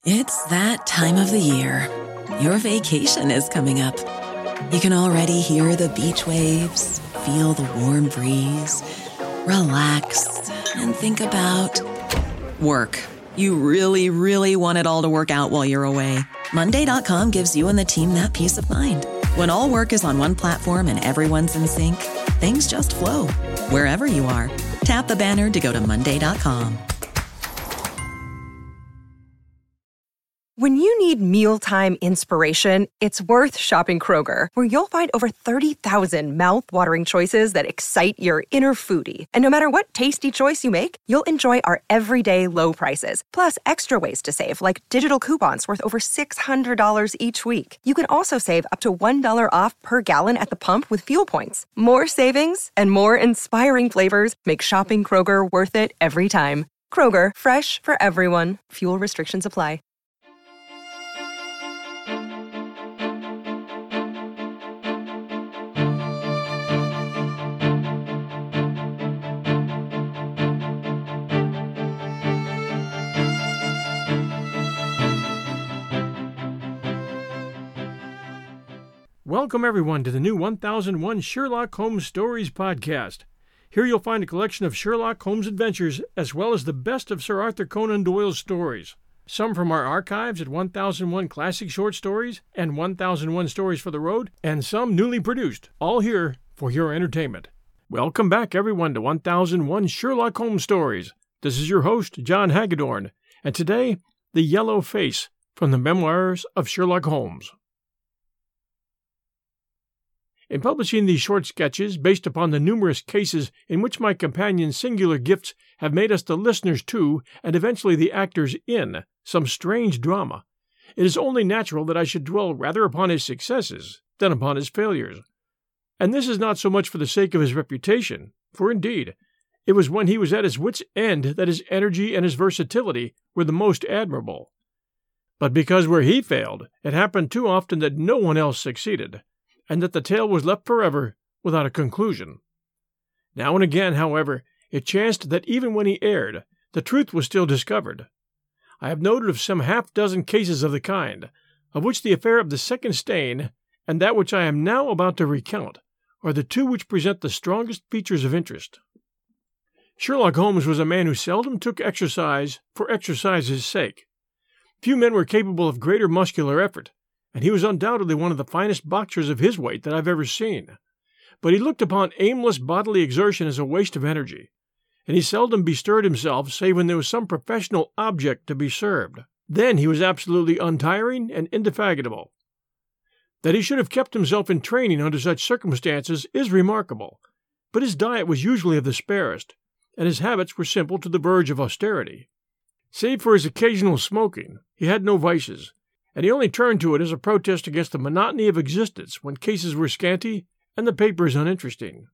It's that time of the year. Your vacation is coming up. You can already hear the beach waves, feel the warm breeze, relax, and think about work. You really, really want it all to work out while you're away. Monday.com gives you and the team that peace of mind. When all work is on one platform and everyone's in sync, things just flow. Wherever you are, tap the banner to go to Monday.com. When you need mealtime inspiration, it's worth shopping Kroger, where you'll find over 30,000 mouth-watering choices that excite your inner foodie. And no matter what tasty choice you make, you'll enjoy our everyday low prices, plus extra ways to save, like digital coupons worth over $600 each week. You can also save up to $1 off per gallon at the pump with fuel points. More savings and more inspiring flavors make shopping Kroger worth it every time. Kroger, fresh for everyone. Fuel restrictions apply. Welcome, everyone, to the new 1001 Sherlock Holmes Stories podcast. Here you'll find a collection of Sherlock Holmes adventures, as well as the best of Sir Arthur Conan Doyle's stories. Some from our archives at 1001 Classic Short Stories and 1001 Stories for the Road, and some newly produced, all here for your entertainment. Welcome back, everyone, to 1001 Sherlock Holmes Stories. This is your host, John Hagedorn, and today, The Yellow Face from the Memoirs of Sherlock Holmes. In publishing these short sketches, based upon the numerous cases in which my companion's singular gifts have made us the listeners to, and eventually the actors in, some strange drama, it is only natural that I should dwell rather upon his successes than upon his failures. And this is not so much for the sake of his reputation, for indeed, it was when he was at his wits' end that his energy and his versatility were the most admirable. But because where he failed, it happened too often that no one else succeeded, and that the tale was left forever without a conclusion. Now and again, however, it chanced that even when he erred, the truth was still discovered. I have noted of some half-dozen cases of the kind, of which the affair of the second stain and that which I am now about to recount are the two which present the strongest features of interest. Sherlock Holmes was a man who seldom took exercise for exercise's sake. Few men were capable of greater muscular effort, and he was undoubtedly one of the finest boxers of his weight that I've ever seen. But he looked upon aimless bodily exertion as a waste of energy, and he seldom bestirred himself save when there was some professional object to be served. Then he was absolutely untiring and indefatigable. That he should have kept himself in training under such circumstances is remarkable, but his diet was usually of the sparest, and his habits were simple to the verge of austerity. Save for his occasional smoking, he had no vices, and he only turned to it as a protest against the monotony of existence when cases were scanty and the papers uninteresting.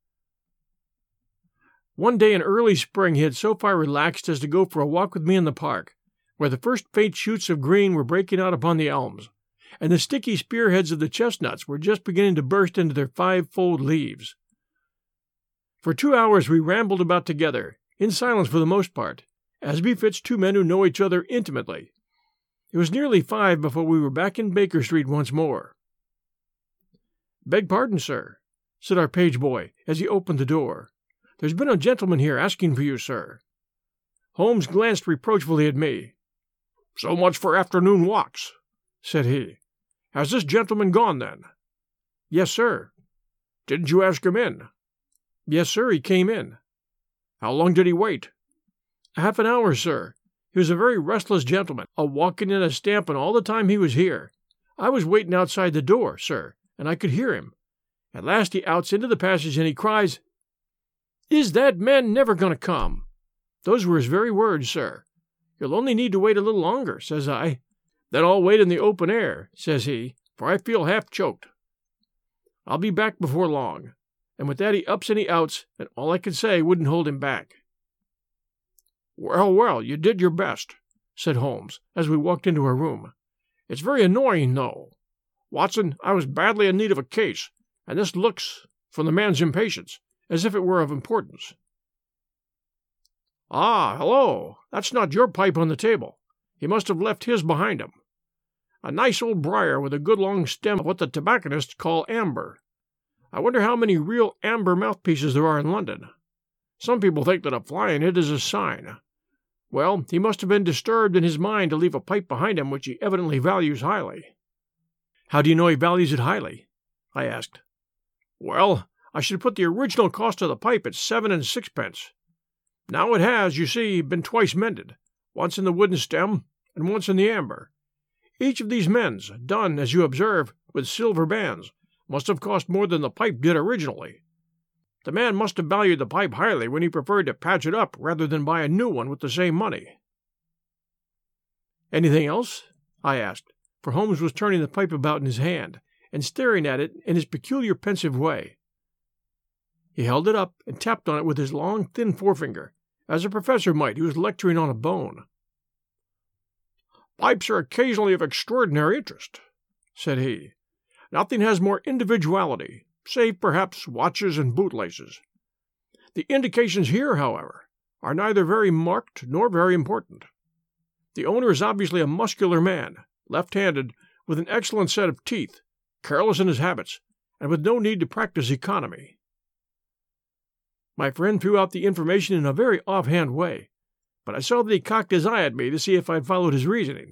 One day in early spring he had so far relaxed as to go for a walk with me in the park, where the first faint shoots of green were breaking out upon the elms, and the sticky spearheads of the chestnuts were just beginning to burst into their five-fold leaves. For 2 hours we rambled about together, in silence for the most part, as befits two men who know each other intimately. It was nearly 5 before we were back in Baker Street once more. "Beg pardon, sir," said our page boy as he opened the door. "There's been a gentleman here asking for you, sir." Holmes glanced reproachfully at me. "So much for afternoon walks," said he. "Has this gentleman gone, then?" "Yes, sir." "Didn't you ask him in?" "Yes, sir, he came in." "How long did he wait?" "Half an hour, sir. He was a very restless gentleman, a-walking and a-stamping all the time he was here. I was waiting outside the door, sir, and I could hear him. At last he outs into the passage and he cries, 'Is that man never going to come?' Those were his very words, sir. 'You'll only need to wait a little longer,' says I. 'Then I'll wait in the open air,' says he, 'for I feel half choked. I'll be back before long.' And with that he ups and he outs, and all I could say wouldn't hold him back." "Well, well, you did your best," said Holmes, as we walked into our room. "It's very annoying, though. Watson, I was badly in need of a case, and this looks, from the man's impatience, as if it were of importance." "Ah, hello! That's not your pipe on the table. He must have left his behind him. A nice old briar with a good long stem of what the tobacconists call amber. I wonder how many real amber mouthpieces there are in London. Some people think that a fly in it is a sign. Well, he must have been disturbed in his mind to leave a pipe behind him which he evidently values highly." "How do you know he values it highly?" I asked. "Well, I should put the original cost of the pipe at 7 and 6 pence. Now it has, you see, been twice mended, once in the wooden stem and once in the amber. Each of these mends, done, as you observe, with silver bands, must have cost more than the pipe did originally. The man must have valued the pipe highly when he preferred to patch it up rather than buy a new one with the same money." "Anything else?" I asked, for Holmes was turning the pipe about in his hand and staring at it in his peculiar pensive way. He held it up and tapped on it with his long, thin forefinger, as a professor might who was lecturing on a bone. "Pipes are occasionally of extraordinary interest," said he. "Nothing has more individuality, save perhaps watches and bootlaces. The indications here, however, are neither very marked nor very important. The owner is obviously a muscular man, left-handed, with an excellent set of teeth, careless in his habits, and with no need to practice economy." My friend threw out the information in a very off-hand way, but I saw that he cocked his eye at me to see if I had followed his reasoning.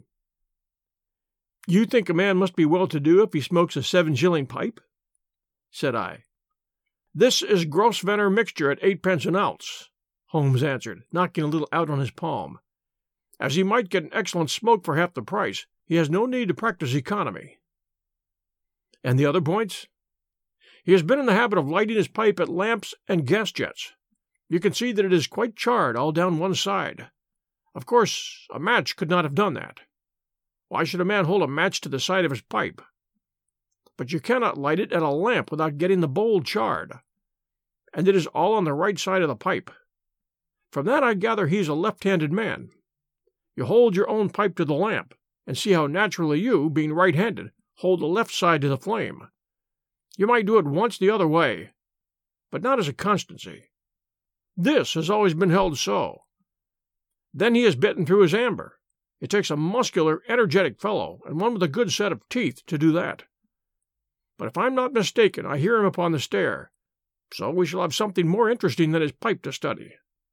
"You think a man must be well-to-do if he smokes a 7-shilling pipe?" said I. "This is Grosvenor mixture at 8 pence an ounce," Holmes answered, knocking a little out on his palm. "As he might get an excellent smoke for half the price, he has no need to practice economy." "And the other points?" "He has been in the habit of lighting his pipe at lamps and gas jets. You can see that it is quite charred all down one side. Of course, a match could not have done that. Why should a man hold a match to the side of his pipe? But you cannot light it at a lamp without getting the bowl charred. And it is all on the right side of the pipe. From that I gather he is a left-handed man. You hold your own pipe to the lamp, and see how naturally you, being right-handed, hold the left side to the flame. You might do it once the other way, but not as a constancy. This has always been held so. Then he has bitten through his amber. It takes a muscular, energetic fellow, and one with a good set of teeth, to do that. But if I'm not mistaken, I hear him upon the stair, so we shall have something more interesting than his pipe to study."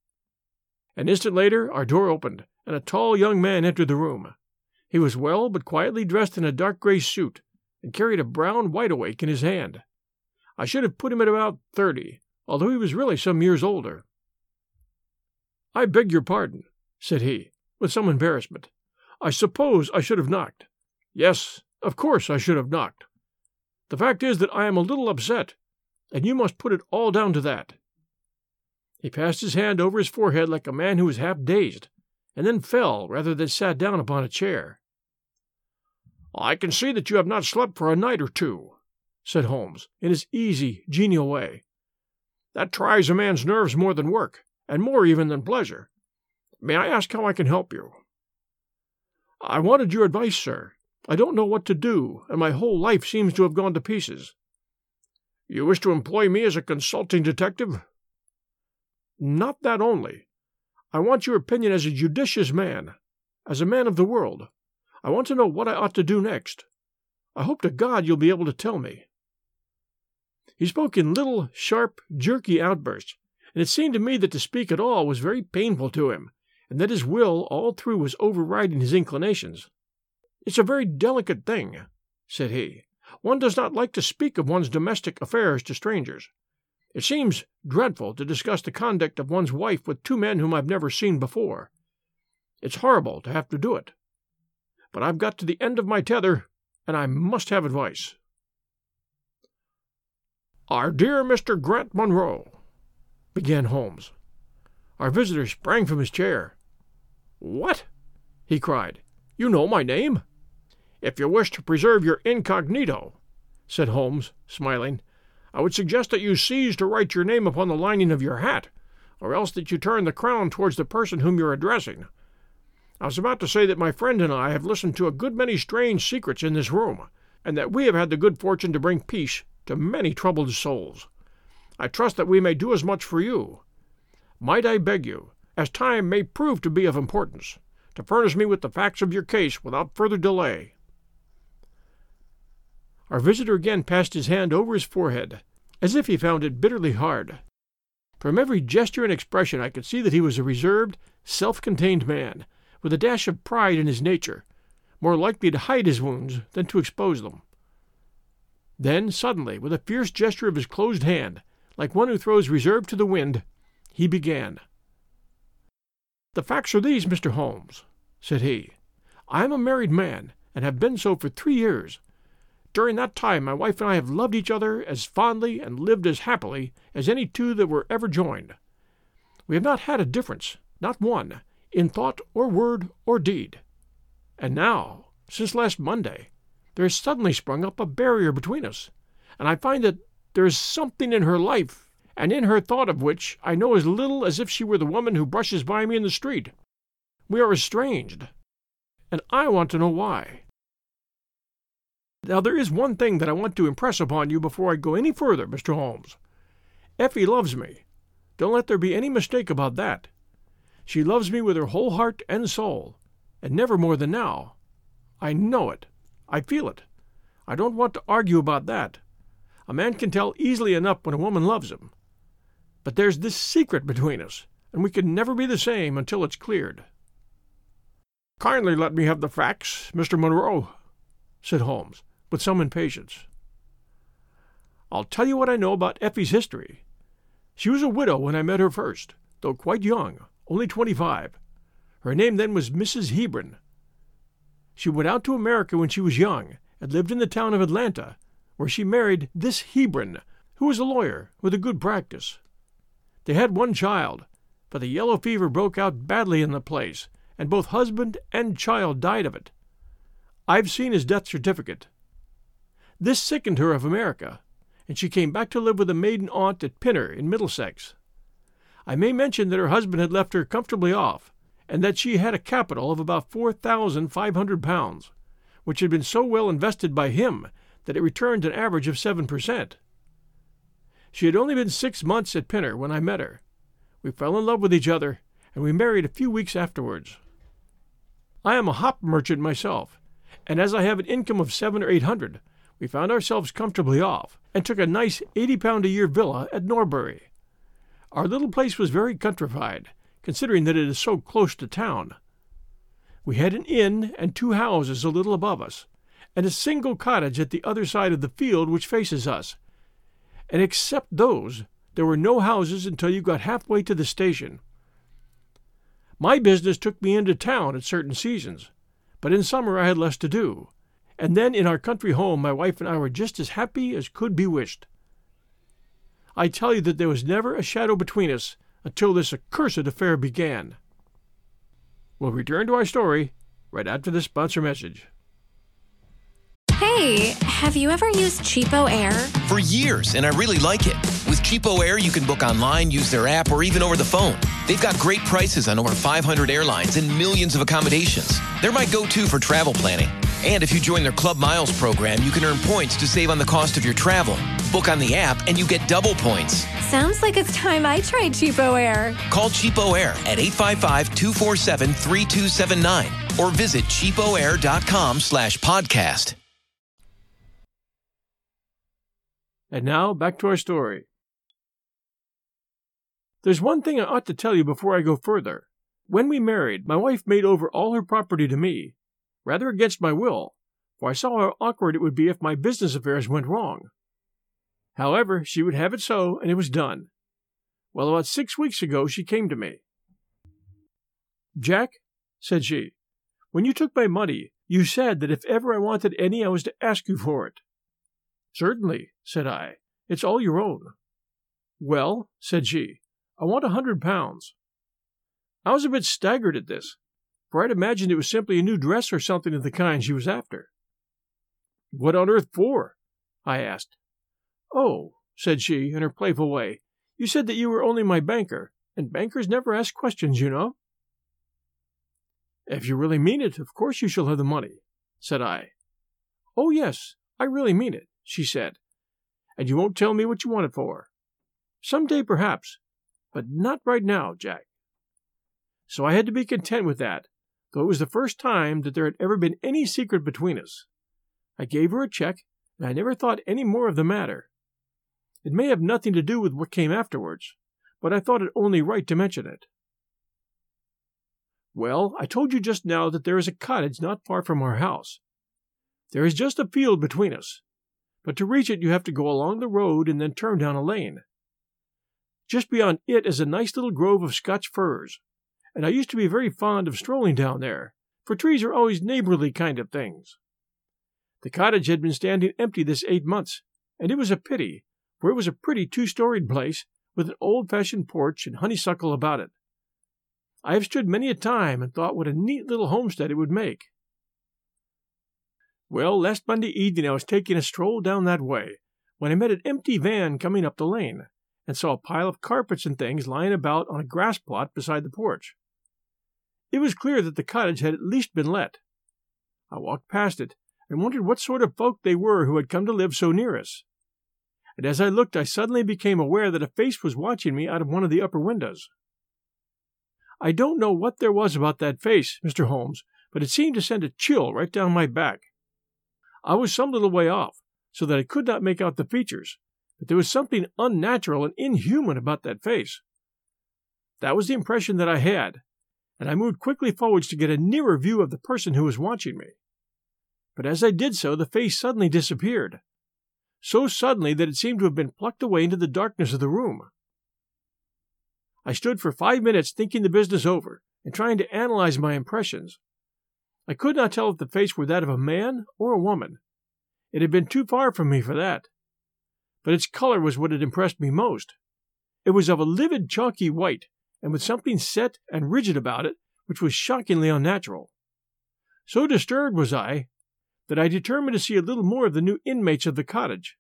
An instant later our door opened, and a tall young man entered the room. He was well but quietly dressed in a dark grey suit, and carried a brown wide-awake in his hand. I should have put him at about 30, although he was really some years older. "I beg your pardon," said he, with some embarrassment. "I suppose I should have knocked. Yes, of course I should have knocked. The fact is that I am a little upset, and you must put it all down to that." He passed his hand over his forehead like a man who was half dazed, and then fell rather than sat down upon a chair. "I can see that you have not slept for a night or two," said Holmes, in his easy, genial way. "That tries a man's nerves more than work, and more even than pleasure. May I ask how I can help you?" "I wanted your advice, sir. I don't know what to do, and my whole life seems to have gone to pieces." "You wish to employ me as a consulting detective?" "Not that only. I want your opinion as a judicious man, as a man of the world. I want to know what I ought to do next. I hope to God you'll be able to tell me." He spoke in little, sharp, jerky outbursts, and it seemed to me that to speak at all was very painful to him, and that his will all through was overriding his inclinations. "It's a very delicate thing," said he. "One does not like to speak of one's domestic affairs to strangers. It seems dreadful to discuss the conduct of one's wife with two men whom I've never seen before. It's horrible to have to do it. But I've got to the end of my tether, and I must have advice." "Our dear Mr. Grant Munro," began Holmes. Our visitor sprang from his chair. "What?" he cried. "You know my name?" "If you wish to preserve your incognito," said Holmes, smiling, "I would suggest that you cease to write your name upon the lining of your hat, or else that you turn the crown towards the person whom you are addressing. I was about to say that my friend and I have listened to a good many strange secrets in this room, and that we have had the good fortune to bring peace to many troubled souls. I trust that we may do as much for you. Might I beg you, as time may prove to be of importance, to furnish me with the facts of your case without further delay." Our visitor again passed his hand over his forehead, as if he found it bitterly hard. From every gesture and expression I could see that he was a reserved, self-contained man, with a dash of pride in his nature, more likely to hide his wounds than to expose them. Then, suddenly, with a fierce gesture of his closed hand, like one who throws reserve to the wind, he began. "The facts are these, Mr. Holmes," said he. "I am a married man, and have been so for 3 years. During that time my wife and I have loved each other as fondly and lived as happily as any two that were ever joined. We have not had a difference, not one, in thought or word or deed. And now, since last Monday, there has suddenly sprung up a barrier between us, and I find that there is something in her life, and in her thought of which I know as little as if she were the woman who brushes by me in the street. We are estranged, and I want to know why. Now there is one thing that I want to impress upon you before I go any further, Mr. Holmes. Effie loves me. Don't let there be any mistake about that. She loves me with her whole heart and soul, and never more than now. I know it. I feel it. I don't want to argue about that. A man can tell easily enough when a woman loves him. But there's this secret between us, and we can never be the same until it's cleared." "Kindly let me have the facts, Mr. Monroe," said Holmes, with some impatience. "I'll tell you what I know about Effie's history. She was a widow when I met her first, though quite young, only 25. Her name then was Mrs. Hebron. She went out to America when she was young, and lived in the town of Atlanta, where she married this Hebron, who was a lawyer with a good practice. They had one child, but the yellow fever broke out badly in the place, and both husband and child died of it. I've seen his death certificate. This sickened her of America, and she came back to live with a maiden aunt at Pinner in Middlesex. I may mention that her husband had left her comfortably off, and that she had a capital of about £4,500, which had been so well invested by him that it returned an average of 7%. She had only been 6 months at Pinner when I met her. We fell in love with each other, and we married a few weeks afterwards. I am a hop merchant myself, and as I have an income of 700 or 800, we found ourselves comfortably off, and took a nice £80-a-year villa at Norbury. Our little place was very countrified, considering that it is so close to town. We had an inn and 2 houses a little above us, and a single cottage at the other side of the field which faces us, and except those, there were no houses until you got halfway to the station. My business took me into town at certain seasons, but in summer I had less to do, and then in our country home my wife and I were just as happy as could be wished. I tell you that there was never a shadow between us until this accursed affair began. We'll return to our story right after this sponsor message. Hey, have you ever used Cheapo Air? For years, and I really like it. With Cheapo Air, you can book online, use their app, or even over the phone. They've got great prices on over 500 airlines and millions of accommodations. They're my go-to for travel planning. And if you join their Club Miles program, you can earn points to save on the cost of your travel. Book on the app, and you get double points. Sounds like it's time I tried Cheapo Air. Call Cheapo Air at 855-247-3279 or visit cheapoair.com/podcast. And now, back to our story. There's one thing I ought to tell you before I go further. When we married, my wife made over all her property to me, rather against my will, for I saw how awkward it would be if my business affairs went wrong. However, she would have it so, and it was done. Well, about 6 weeks ago she came to me. "Jack," said she, "when you took my money, you said that if ever I wanted any I was to ask you for it." "Certainly," said I. "It's all your own." "Well," said she, "I want £100. I was a bit staggered at this, for I'd imagined it was simply a new dress or something of the kind she was after. "What on earth for?" I asked. "Oh," said she, in her playful way, "you said that you were only my banker, and bankers never ask questions, you know." "If you really mean it, of course you shall have the money," said I. "Oh, yes, I really mean it," she said. "And you won't tell me what you want it for?" "Some day, perhaps, but not right now, Jack." So I had to be content with that, though it was the first time that there had ever been any secret between us. I gave her a check, and I never thought any more of the matter. It may have nothing to do with what came afterwards, but I thought it only right to mention it. Well, I told you just now that there is a cottage not far from our house. There is just a field between us, but to reach it you have to go along the road and then turn down a lane. Just beyond it is a nice little grove of Scotch firs, and I used to be very fond of strolling down there, for trees are always neighborly kind of things. The cottage had been standing empty this 8 months, and it was a pity, for it was a pretty 2-storied place with an old-fashioned porch and honeysuckle about it. I have stood many a time and thought what a neat little homestead it would make. Well, last Monday evening I was taking a stroll down that way, when I met an empty van coming up the lane, and saw a pile of carpets and things lying about on a grass plot beside the porch. It was clear that the cottage had at least been let. I walked past it, and wondered what sort of folk they were who had come to live so near us. And as I looked, I suddenly became aware that a face was watching me out of one of the upper windows. I don't know what there was about that face, Mr. Holmes, but it seemed to send a chill right down my back. I was some little way off, so that I could not make out the features, but there was something unnatural and inhuman about that face. That was the impression that I had, and I moved quickly forwards to get a nearer view of the person who was watching me. But as I did so, the face suddenly disappeared, so suddenly that it seemed to have been plucked away into the darkness of the room. I stood for 5 minutes thinking the business over and trying to analyze my impressions. I could not tell if the face were that of a man or a woman. It had been too far from me for that. But its color was what had impressed me most. It was of a livid chalky white, and with something set and rigid about it which was shockingly unnatural. So disturbed was I that I determined to see a little more of the new inmates of the cottage.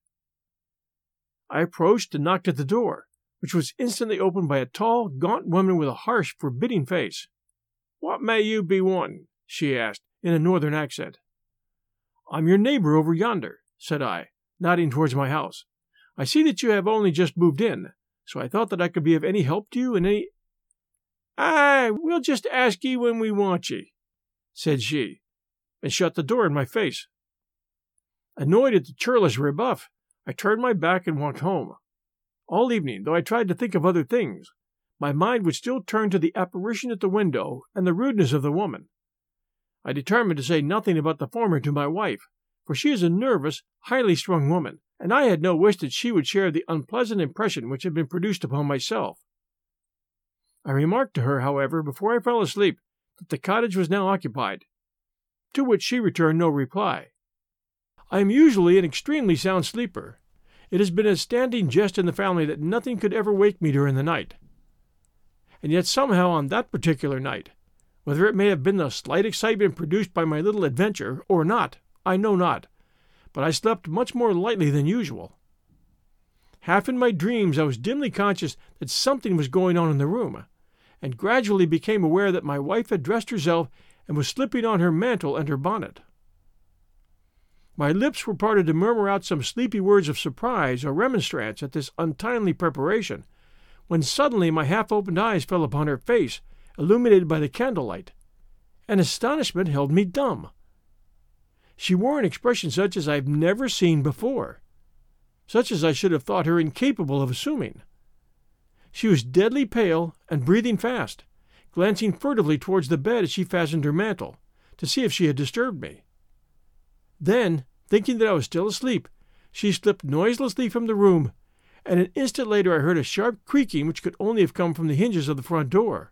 I approached and knocked at the door, which was instantly opened by a tall, gaunt woman with a harsh, forbidding face. "What may you be wanting?" she asked, in a northern accent. "I'm your neighbor over yonder," said I, nodding towards my house. "I see that you have only just moved in, so I thought that I could be of any help to you in any—" "Aye, we'll just ask ye when we want ye," said she, and shut the door in my face. Annoyed at the churlish rebuff, I turned my back and walked home. All evening, though I tried to think of other things, my mind would still turn to the apparition at the window and the rudeness of the woman. I determined to say nothing about the former to my wife, for she is a nervous, highly strung woman, and I had no wish that she would share the unpleasant impression which had been produced upon myself. I remarked to her, however, before I fell asleep, that the cottage was now occupied, to which she returned no reply. I am usually an extremely sound sleeper. It has been a standing jest in the family that nothing could ever wake me during the night. And yet somehow on that particular night, whether it may have been the slight excitement produced by my little adventure or not, I know not, but I slept much more lightly than usual. Half in my dreams I was dimly conscious that something was going on in the room, and gradually became aware that my wife had dressed herself and was slipping on her mantle and her bonnet. My lips were parted to murmur out some sleepy words of surprise or remonstrance at this untimely preparation, when suddenly my half-opened eyes fell upon her face, illuminated by the candlelight, and astonishment held me dumb. She wore an expression such as I have never seen before, such as I should have thought her incapable of assuming. She was deadly pale and breathing fast, glancing furtively towards the bed as she fastened her mantle, to see if she had disturbed me. Then, thinking that I was still asleep, she slipped noiselessly from the room, and an instant later I heard a sharp creaking which could only have come from the hinges of the front door.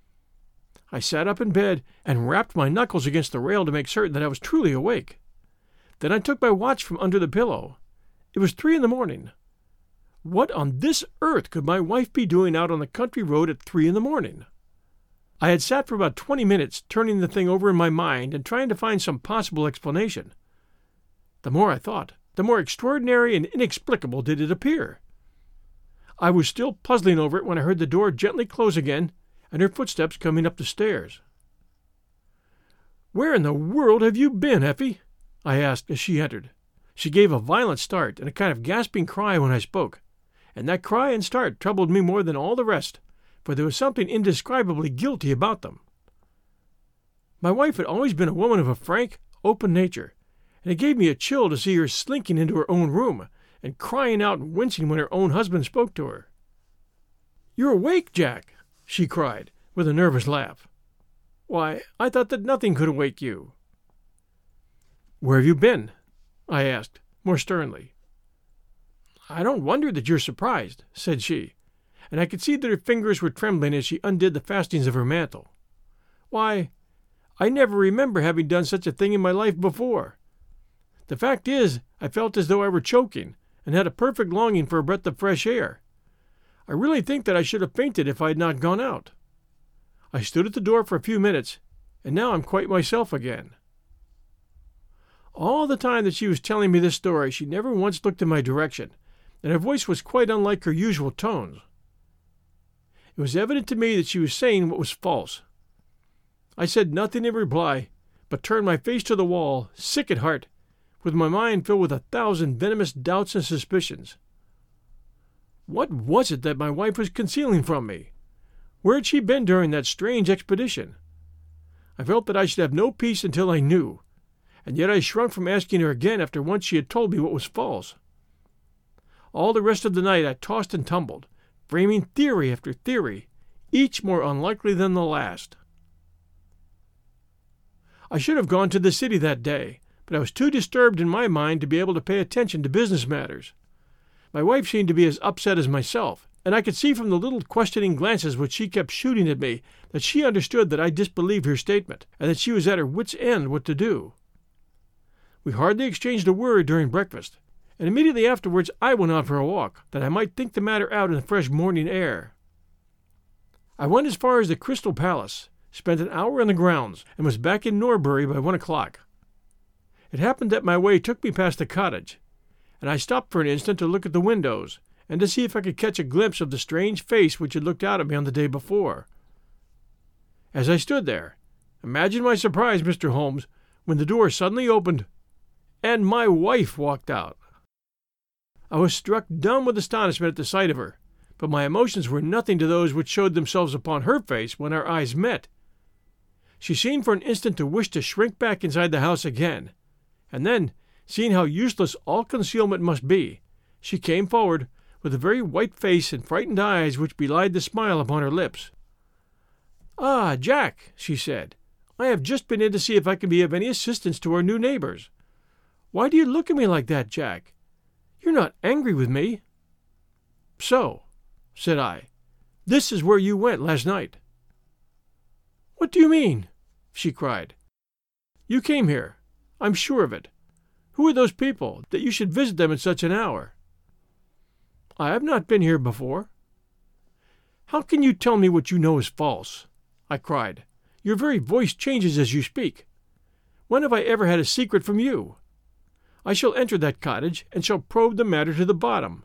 I sat up in bed and rapped my knuckles against the rail to make certain that I was truly awake. Then I took my watch from under the pillow. It was 3 a.m. What on this earth could my wife be doing out on the country road at 3 a.m? I had sat for about 20 minutes, turning the thing over in my mind and trying to find some possible explanation. The more I thought, the more extraordinary and inexplicable did it appear. I was still puzzling over it when I heard the door gently close again and her footsteps coming up the stairs. "Where in the world have you been, Effie?" I asked as she entered. She gave a violent start and a kind of gasping cry when I spoke, and that cry and start troubled me more than all the rest, for there was something indescribably guilty about them. My wife had always been a woman of a frank, open nature, and it gave me a chill to see her slinking into her own room and crying out and wincing when her own husband spoke to her. "You're awake, Jack," she cried, with a nervous laugh. "Why, I thought that nothing could awake you." "Where have you been?" I asked, more sternly. "I don't wonder that you're surprised," said she, and I could see that her fingers were trembling as she undid the fastenings of her mantle. "Why, I never remember having done such a thing in my life before. The fact is, I felt as though I were choking, and had a perfect longing for a breath of fresh air. I really think that I should have fainted if I had not gone out. I stood at the door for a few minutes, and now I'm quite myself again." All the time that she was telling me this story, she never once looked in my direction, and her voice was quite unlike her usual tones. It was evident to me that she was saying what was false. I said nothing in reply, but turned my face to the wall, sick at heart, with my mind filled with 1,000 venomous doubts and suspicions. What was it that my wife was concealing from me? Where had she been during that strange expedition? I felt that I should have no peace until I knew, and yet I shrunk from asking her again after once she had told me what was false. All the rest of the night I tossed and tumbled, framing theory after theory, each more unlikely than the last. I should have gone to the city that day, but I was too disturbed in my mind to be able to pay attention to business matters. My wife seemed to be as upset as myself, and I could see from the little questioning glances which she kept shooting at me that she understood that I disbelieved her statement, and that she was at her wits' end what to do. We hardly exchanged a word during breakfast, and immediately afterwards I went out for a walk, that I might think the matter out in the fresh morning air. I went as far as the Crystal Palace, spent an hour in the grounds, and was back in Norbury by 1 o'clock. It happened that my way took me past the cottage, and I stopped for an instant to look at the windows, and to see if I could catch a glimpse of the strange face which had looked out at me on the day before. As I stood there, imagine my surprise, Mr. Holmes, when the door suddenly opened, and my wife walked out. I was struck dumb with astonishment at the sight of her, but my emotions were nothing to those which showed themselves upon her face when our eyes met. She seemed for an instant to wish to shrink back inside the house again, and then, seeing how useless all concealment must be, she came forward, with a very white face and frightened eyes which belied the smile upon her lips. "Ah, Jack," she said, "I have just been in to see if I can be of any assistance to our new neighbors. Why do you look at me like that, Jack? You're not angry with me?" "So," said I, "this is where you went last night." "What do you mean?" she cried. "You came here. I'm sure of it. Who are those people, that you should visit them at such an hour?" "I have not been here before." "How can you tell me what you know is false?" I cried. "Your very voice changes as you speak. When have I ever had a secret from you? I shall enter that cottage, and shall probe the matter to the bottom."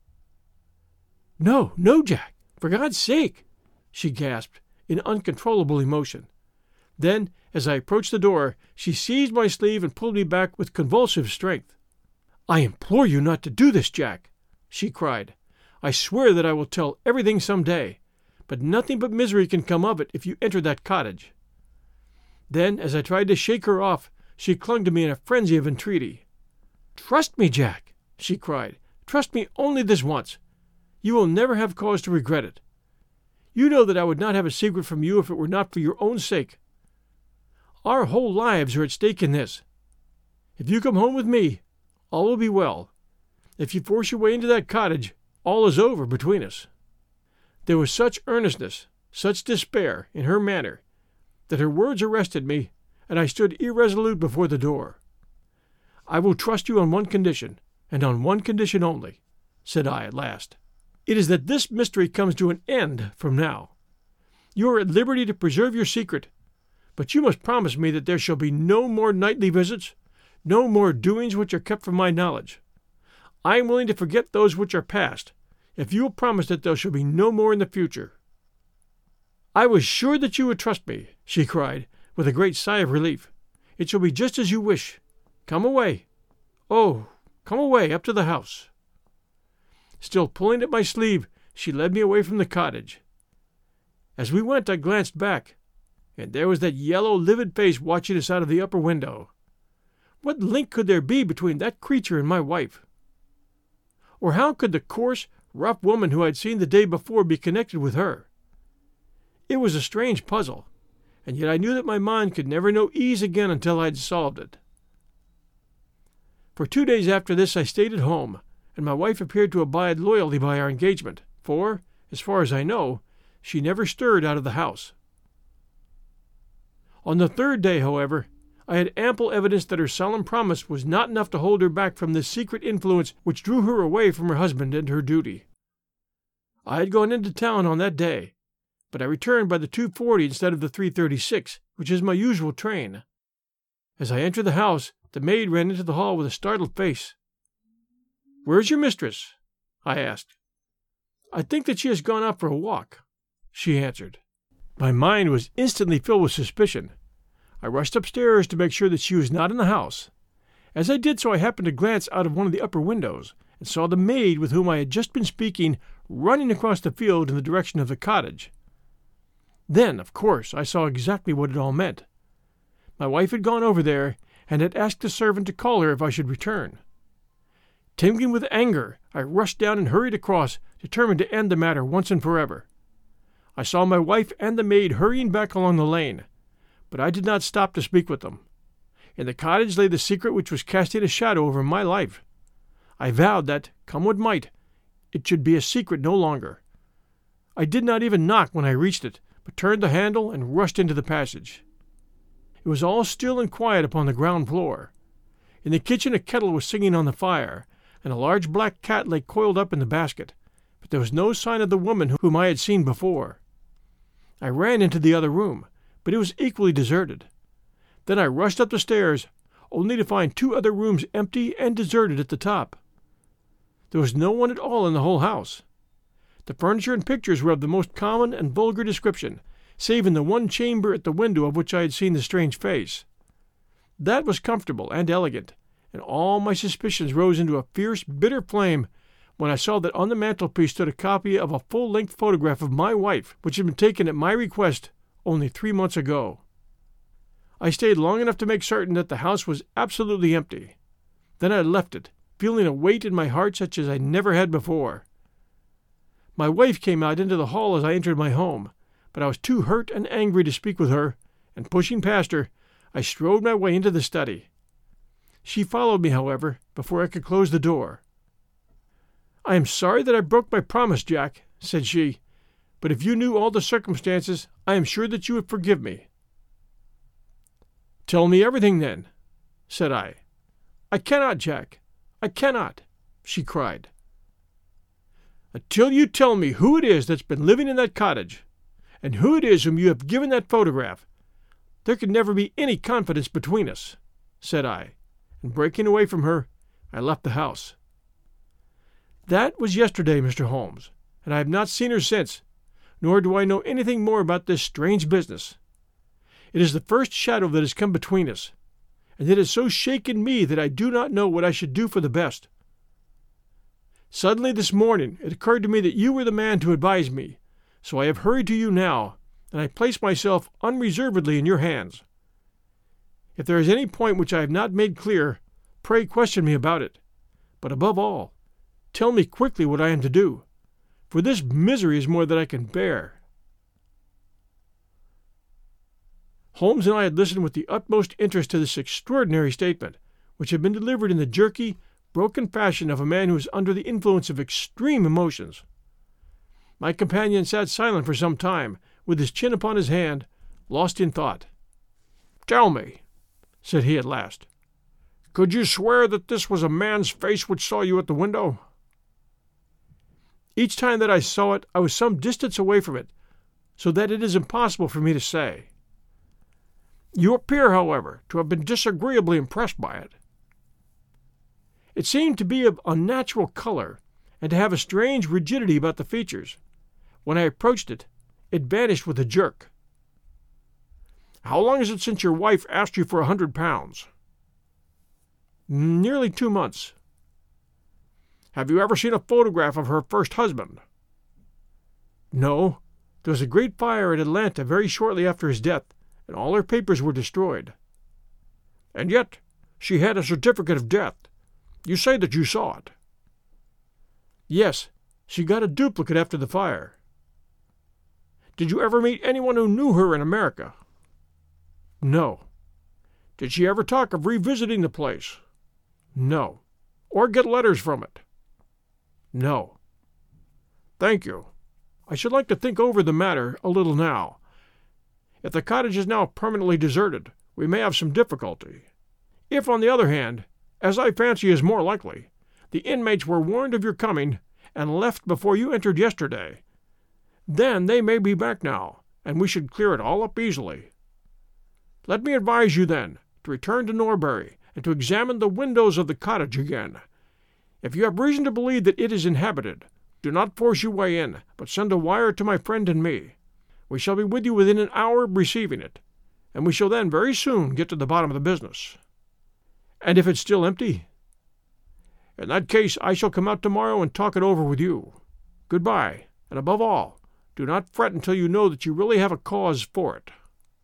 "No, no, Jack, for God's sake!" she gasped, in uncontrollable emotion. Then, as I approached the door, she seized my sleeve and pulled me back with convulsive strength. "I implore you not to do this, Jack," she cried. "I swear that I will tell everything some day, but nothing but misery can come of it if you enter that cottage." Then, as I tried to shake her off, she clung to me in a frenzy of entreaty. "Trust me, Jack," she cried. "Trust me only this once. You will never have cause to regret it. You know that I would not have a secret from you if it were not for your own sake. Our whole lives are at stake in this. If you come home with me, all will be well. If you force your way into that cottage, all is over between us." There was such earnestness, such despair, in her manner, that her words arrested me, and I stood irresolute before the door. "I will trust you on one condition, and on one condition only," said I at last. "It is that this mystery comes to an end from now. You are at liberty to preserve your secret, but you must promise me that there shall be no more nightly visits, no more doings which are kept from my knowledge. I am willing to forget those which are past, if you will promise that there shall be no more in the future." "I was sure that you would trust me," she cried, with a great sigh of relief. "It shall be just as you wish. Come away. Oh, come away, up to the house." Still pulling at my sleeve, she led me away from the cottage. As we went, I glanced back, and there was that yellow, livid face watching us out of the upper window. What link could there be between that creature and my wife? Or how could the coarse, rough woman who I'd seen the day before be connected with her? It was a strange puzzle, and yet I knew that my mind could never know ease again until I'd solved it. For 2 days after this I stayed at home, and my wife appeared to abide loyally by our engagement, for, as far as I know, she never stirred out of the house. On the third day, however, I had ample evidence that her solemn promise was not enough to hold her back from this secret influence which drew her away from her husband and her duty. I had gone into town on that day, but I returned by the 2:40 instead of the 3:36, which is my usual train. As I entered the house, the maid ran into the hall with a startled face. "Where's your mistress?" I asked. "I think that she has gone out for a walk," she answered. My mind was instantly filled with suspicion. I rushed upstairs to make sure that she was not in the house. As I did so, I happened to glance out of one of the upper windows and saw the maid with whom I had just been speaking running across the field in the direction of the cottage. Then, of course, I saw exactly what it all meant. My wife had gone over there and had asked the servant to call her if I should return. Tingling with anger, I rushed down and hurried across, determined to end the matter once and forever. I saw my wife and the maid hurrying back along the lane, but I did not stop to speak with them. In the cottage lay the secret which was casting a shadow over my life. I vowed that, come what might, it should be a secret no longer. I did not even knock when I reached it, but turned the handle and rushed into the passage. It was all still and quiet upon the ground floor. In the kitchen a kettle was singing on the fire, and a large black cat lay coiled up in the basket, but there was no sign of the woman whom I had seen before. I ran into the other room, but it was equally deserted. Then I rushed up the stairs, only to find 2 other rooms empty and deserted at the top. There was no one at all in the whole house. The furniture and pictures were of the most common and vulgar description, save in the one chamber at the window of which I had seen the strange face. That was comfortable and elegant, and all my suspicions rose into a fierce, bitter flame when I saw that on the mantelpiece stood a copy of a full-length photograph of my wife, which had been taken at my request only 3 months ago. I stayed long enough to make certain that the house was absolutely empty. Then I left it, feeling a weight in my heart such as I never had before. My wife came out into the hall as I entered my home, but I was too hurt and angry to speak with her, and pushing past her, I strode my way into the study. She followed me, however, before I could close the door. "I am sorry that I broke my promise, Jack," said she, "but if you knew all the circumstances, I am sure that you would forgive me." "Tell me everything, then," said I. "I cannot, Jack. I cannot," she cried. "Until you tell me who it is that's been living in that cottage, and who it is whom you have given that photograph, there can never be any confidence between us," said I, and breaking away from her, I left the house. That was yesterday, Mr. Holmes, and I have not seen her since, nor do I know anything more about this strange business. It is the first shadow that has come between us, and it has so shaken me that I do not know what I should do for the best. Suddenly this morning it occurred to me that you were the man to advise me, so I have hurried to you now, and I place myself unreservedly in your hands. If there is any point which I have not made clear, pray question me about it. But above all, tell me quickly what I am to do, for this misery is more than I can bear." Holmes and I had listened with the utmost interest to this extraordinary statement, which had been delivered in the jerky, broken fashion of a man who is under the influence of extreme emotions. My companion sat silent for some time, with his chin upon his hand, lost in thought. "Tell me," said he at last, "could you swear that this was a man's face which saw you at the window?" "Each time that I saw it, I was some distance away from it, so that it is impossible for me to say." "You appear, however, to have been disagreeably impressed by it." "It seemed to be of unnatural color, and to have a strange rigidity about the features. When I approached it, it vanished with a jerk." "How long is it since your wife asked you for £100? "Nearly 2 months." "Have you ever seen a photograph of her first husband?" "No. There was a great fire at Atlanta very shortly after his death, and all her papers were destroyed. And yet she had a certificate of death. You say that you saw it. Yes, she got a duplicate after the fire. Did you ever meet anyone who knew her in America? No. Did she ever talk of revisiting the place? No. Or get letters from it? No. Thank you. I should like to think over the matter a little now. If the cottage is now permanently deserted, we may have some difficulty. If, on the other hand, as I fancy is more likely, the inmates were warned of your coming and left before you entered yesterday, then they may be back now, and we should clear it all up easily. Let me advise you, then, to return to Norbury and to examine the windows of the cottage again. If you have reason to believe that it is inhabited, do not force your way in, but send a wire to my friend and me. We shall be with you within an hour of receiving it, and we shall then very soon get to the bottom of the business. And if it's still empty? In that case, I shall come out tomorrow and talk it over with you. Goodbye, and above all, do not fret until you know that you really have a cause for it.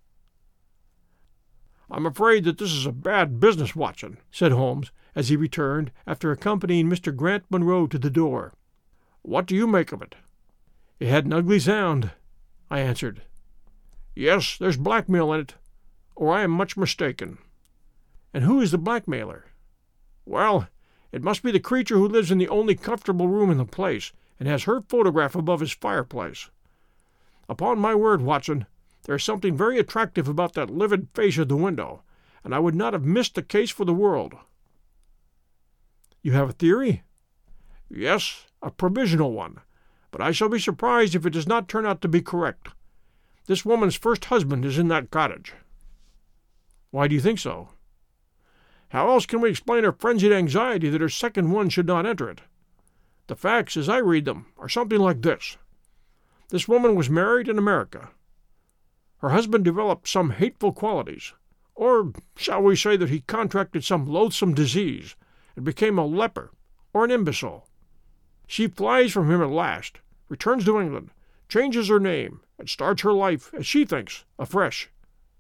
I'm afraid that this is a bad business, Watson, said Holmes, as he returned, after accompanying Mr. Grant Munro to the door. What do you make of it? It had an ugly sound, I answered. Yes, there's blackmail in it, or I am much mistaken. And who is the blackmailer? Well, it must be the creature who lives in the only comfortable room in the place, and has her photograph above his fireplace. Upon my word, Watson, there is something very attractive about that livid face at the window, and I would not have missed the case for the world. You have a theory? Yes, a provisional one, but I shall be surprised if it does not turn out to be correct. This woman's first husband is in that cottage. Why do you think so? How else can we explain her frenzied anxiety that her second one should not enter it? The facts, as I read them, are something like this. This woman was married in America. Her husband developed some hateful qualities, or shall we say that he contracted some loathsome disease and became a leper or an imbecile. She flies from him at last, returns to England, changes her name, and starts her life, as she thinks, afresh.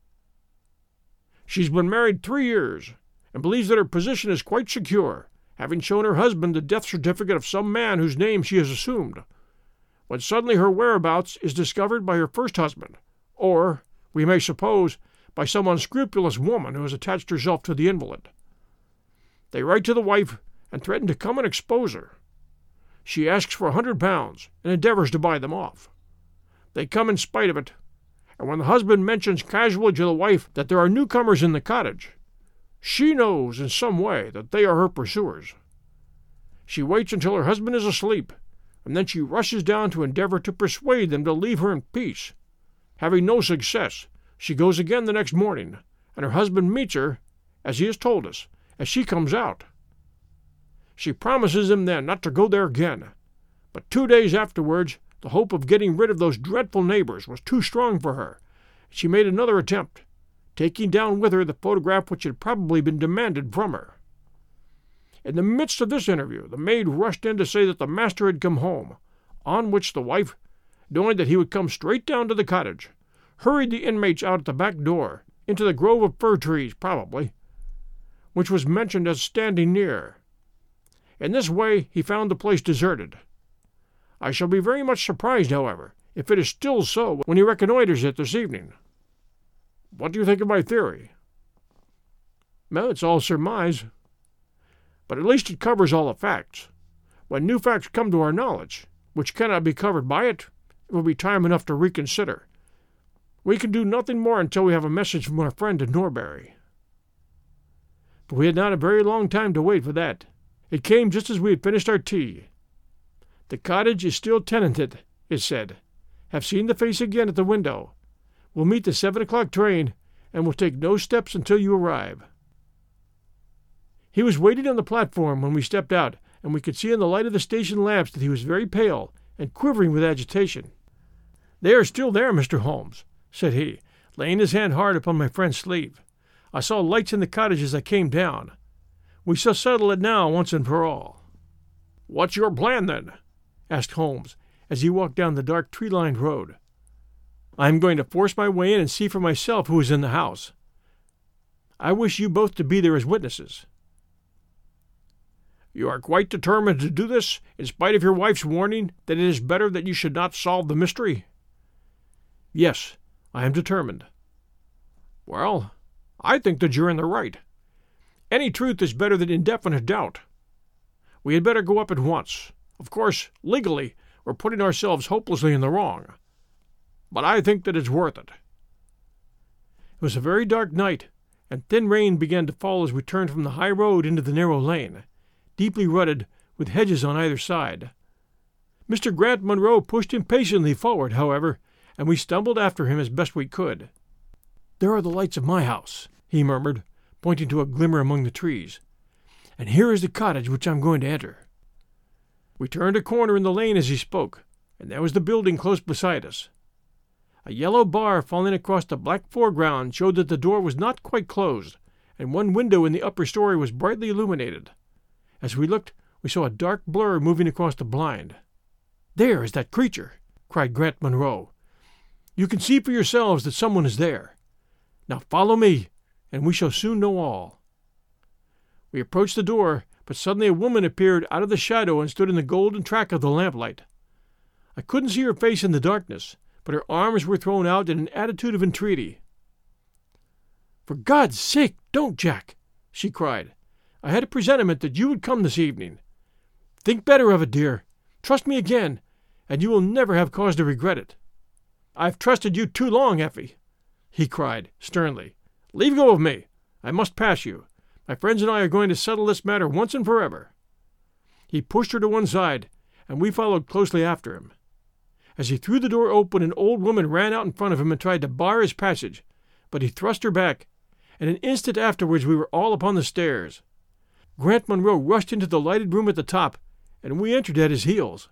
She's been married 3 years, and believes that her position is quite secure, having shown her husband the death certificate of some man whose name she has assumed, when suddenly her whereabouts is discovered by her first husband, or, we may suppose, by some unscrupulous woman who has attached herself to the invalid. They write to the wife and threaten to come and expose her. She asks for £100 and endeavors to buy them off. They come in spite of it, and when the husband mentions casually to the wife that there are newcomers in the cottage, she knows in some way that they are her pursuers. She waits until her husband is asleep, and then she rushes down to endeavor to persuade them to leave her in peace. Having no success, she goes again the next morning, and her husband meets her, as he has told us, as she comes out. She promises him then not to go there again, but 2 days afterwards the hope of getting rid of those dreadful neighbors was too strong for her. She made another attempt, taking down with her the photograph which had probably been demanded from her. In the midst of this interview, the maid rushed in to say that the master had come home, on which the wife, knowing that he would come straight down to the cottage, hurried the inmates out at the back door, into the grove of fir trees, probably, which was mentioned as standing near. In this way he found the place deserted. I shall be very much surprised, however, if it is still so when he reconnoiters it this evening. What do you think of my theory? Well, it's all surmise. But at least it covers all the facts. When new facts come to our knowledge, which cannot be covered by it, it will be time enough to reconsider. We can do nothing more until we have a message from our friend in Norbury. But we had not a very long time to wait for that. It came just as we had finished our tea. The cottage is still tenanted, it said. Have seen the face again at the window. We'll meet the 7 o'clock train, and will take no steps until you arrive. He was waiting on the platform when we stepped out, and we could see in the light of the station lamps that he was very pale and quivering with agitation. They are still there, Mr. Holmes, said he, laying his hand hard upon my friend's sleeve. I saw lights in the cottage as I came down. We shall settle it now once and for all. What's your plan, then? Asked Holmes, as he walked down the dark tree-lined road. I am going to force my way in and see for myself who is in the house. I wish you both to be there as witnesses." "You are quite determined to do this, in spite of your wife's warning that it is better that you should not solve the mystery?" "Yes, I am determined." "Well, I think that you're in the right. Any truth is better than indefinite doubt. We had better go up at once. Of course, legally, we're putting ourselves hopelessly in the wrong. But I think that it's worth it." It was a very dark night, and thin rain began to fall as we turned from the high road into the narrow lane, deeply rutted, with hedges on either side. Mr. Grant Munro pushed impatiently forward, however, and we stumbled after him as best we could. "There are the lights of my house," he murmured, pointing to a glimmer among the trees. "And here is the cottage which I am going to enter." We turned a corner in the lane as he spoke, and there was the building close beside us. A yellow bar falling across the black foreground showed that the door was not quite closed, and one window in the upper story was brightly illuminated. As we looked, we saw a dark blur moving across the blind. "There is that creature!" cried Grant Munro. "You can see for yourselves that someone is there. Now follow me, and we shall soon know all." We approached the door, but suddenly a woman appeared out of the shadow and stood in the golden track of the lamplight. I couldn't see her face in the darkness, but her arms were thrown out in an attitude of entreaty. "For God's sake, don't, Jack!" she cried. "I had a presentiment that you would come this evening. Think better of it, dear. Trust me again, and you will never have cause to regret it." "I've trusted you too long, Effie," he cried sternly. "Leave go of me. I must pass you. My friends and I are going to settle this matter once and forever." He pushed her to one side, and we followed closely after him. As he threw the door open, an old woman ran out in front of him and tried to bar his passage, but he thrust her back, and an instant afterwards we were all upon the stairs. Grant Munro rushed into the lighted room at the top, and we entered at his heels.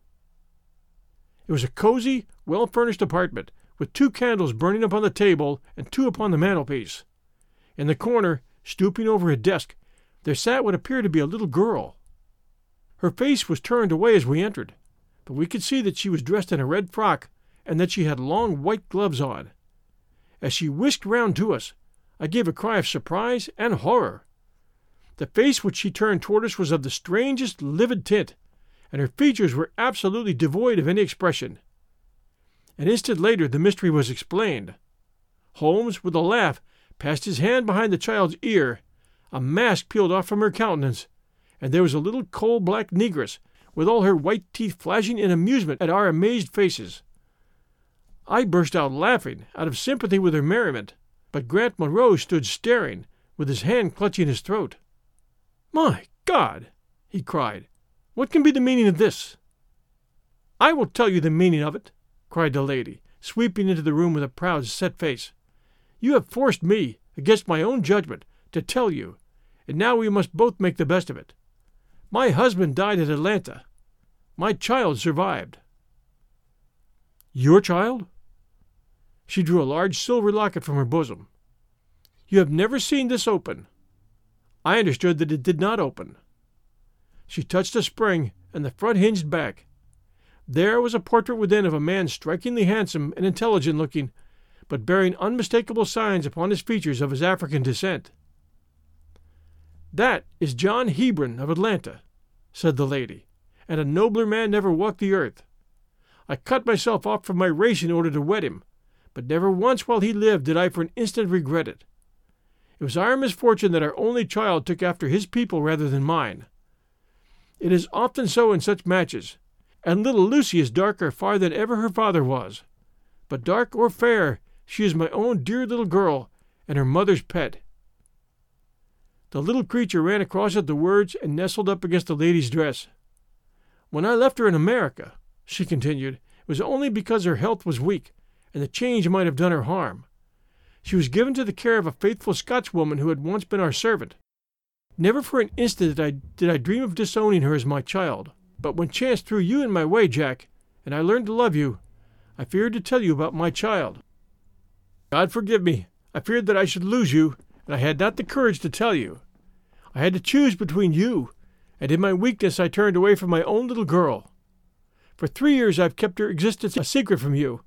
It was a cozy, well-furnished apartment, with 2 candles burning upon the table and 2 upon the mantelpiece. In the corner, stooping over a desk, there sat what appeared to be a little girl. Her face was turned away as we entered, but we could see that she was dressed in a red frock and that she had long white gloves on. As she whisked round to us, I gave a cry of surprise and horror. The face which she turned toward us was of the strangest livid tint, and her features were absolutely devoid of any expression. An instant later the mystery was explained. Holmes, with a laugh, passed his hand behind the child's ear, a mask peeled off from her countenance, and there was a little coal-black negress, with all her white teeth flashing in amusement at our amazed faces. I burst out laughing, out of sympathy with her merriment, but Grant Munro stood staring, with his hand clutching his throat. "My God!" he cried. "What can be the meaning of this?" "I will tell you the meaning of it," cried the lady, sweeping into the room with a proud, set face. "You have forced me, against my own judgment, to tell you, and now we must both make the best of it. My husband died at Atlanta. My child survived." "Your child?" She drew a large silver locket from her bosom. "You have never seen this open." I understood that it did not open. She touched a spring, and the front hinged back. There was a portrait within of a man strikingly handsome and intelligent-looking, but bearing unmistakable signs upon his features of his African descent. "That is John Hebron of Atlanta," said the lady, "and a nobler man never walked the earth. I cut myself off from my race in order to wed him, but never once while he lived did I for an instant regret it. It was our misfortune that our only child took after his people rather than mine. It is often so in such matches, and little Lucy is darker far than ever her father was. But dark or fair, she is my own dear little girl, and her mother's pet." The little creature ran across at the words and nestled up against the lady's dress. "When I left her in America," she continued, "it was only because her health was weak, and the change might have done her harm. She was given to the care of a faithful Scotchwoman who had once been our servant. Never for an instant did I dream of disowning her as my child, but when chance threw you in my way, Jack, and I learned to love you, I feared to tell you about my child. God forgive me, I feared that I should lose you, and I had not the courage to tell you. I had to choose between you, and in my weakness I turned away from my own little girl. For 3 years I've kept her existence a secret from you,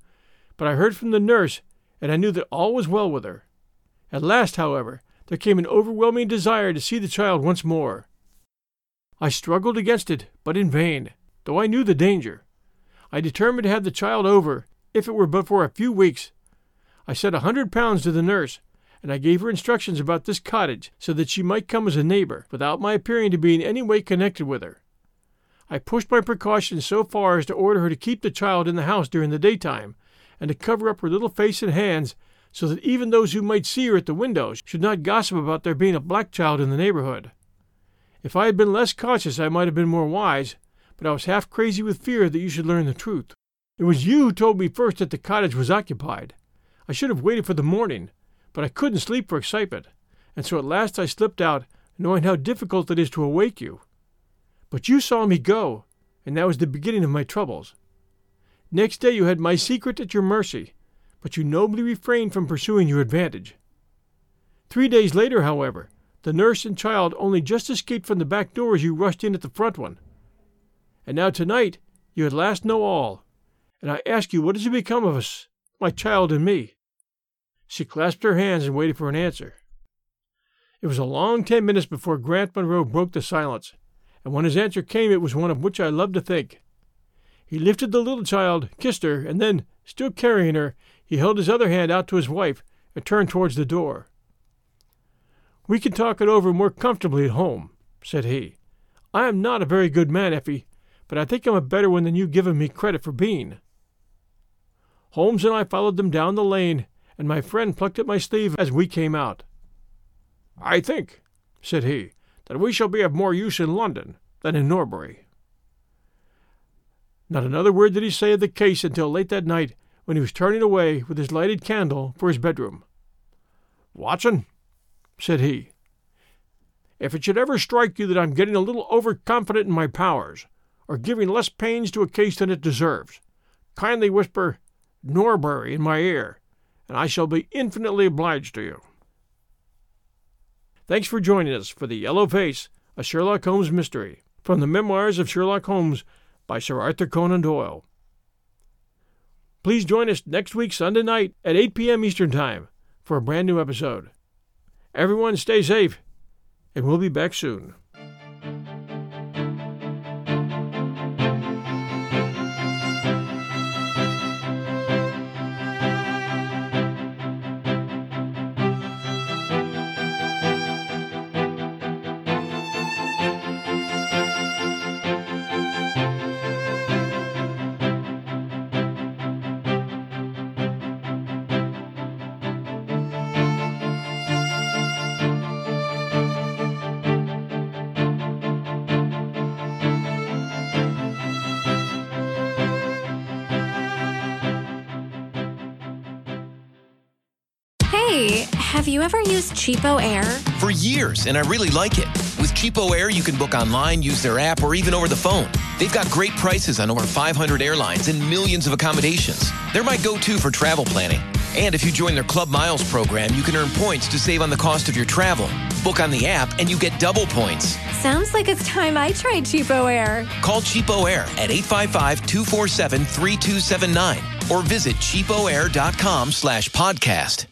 but I heard from the nurse, and I knew that all was well with her. At last, however, there came an overwhelming desire to see the child once more. I struggled against it, but in vain, though I knew the danger. I determined to have the child over, if it were but for a few weeks. I said £100 to the nurse, and I gave her instructions about this cottage so that she might come as a neighbor, without my appearing to be in any way connected with her. I pushed my precautions so far as to order her to keep the child in the house during the daytime, and to cover up her little face and hands, so that even those who might see her at the windows should not gossip about there being a black child in the neighborhood. If I had been less cautious, I might have been more wise, but I was half crazy with fear that you should learn the truth. It was you who told me first that the cottage was occupied. I should have waited for the morning, but I couldn't sleep for excitement, and so at last I slipped out, knowing how difficult it is to awake you. But you saw me go, and that was the beginning of my troubles. Next day you had my secret at your mercy, but you nobly refrained from pursuing your advantage. 3 days later, however, the nurse and child only just escaped from the back door as you rushed in at the front one. And now tonight you at last know all, and I ask you what has become of us, my child and me?" She clasped her hands and waited for an answer. It was a long 10 minutes before Grant Monroe broke the silence, and when his answer came it was one of which I loved to think. He lifted the little child, kissed her, and then, still carrying her, he held his other hand out to his wife and turned towards the door. "We can talk it over more comfortably at home," said he. "I am not a very good man, Effie, but I think I'm a better one than you've given me credit for being." Holmes and I followed them down the lane, and my friend plucked at my sleeve as we came out. "I think," said he, "that we shall be of more use in London than in Norbury." Not another word did he say of the case until late that night, when he was turning away with his lighted candle for his bedroom. "Watson," said he, "if it should ever strike you that I'm getting a little overconfident in my powers, or giving less pains to a case than it deserves, kindly whisper Norbury in my ear, and I shall be infinitely obliged to you." Thanks for joining us for The Yellow Face, a Sherlock Holmes mystery, from the Memoirs of Sherlock Holmes by Sir Arthur Conan Doyle. Please join us next week Sunday night at 8 p.m. Eastern Time for a brand new episode. Everyone stay safe, and we'll be back soon. Hey, have you ever used Cheapo Air? For years, and I really like it. With Cheapo Air, you can book online, use their app, or even over the phone. They've got great prices on over 500 airlines and millions of accommodations. They're my go-to for travel planning. And if you join their Club Miles program, you can earn points to save on the cost of your travel. Book on the app, and you get double points. Sounds like it's time I tried Cheapo Air. Call Cheapo Air at 855-247-3279 or visit cheapoair.com/podcast.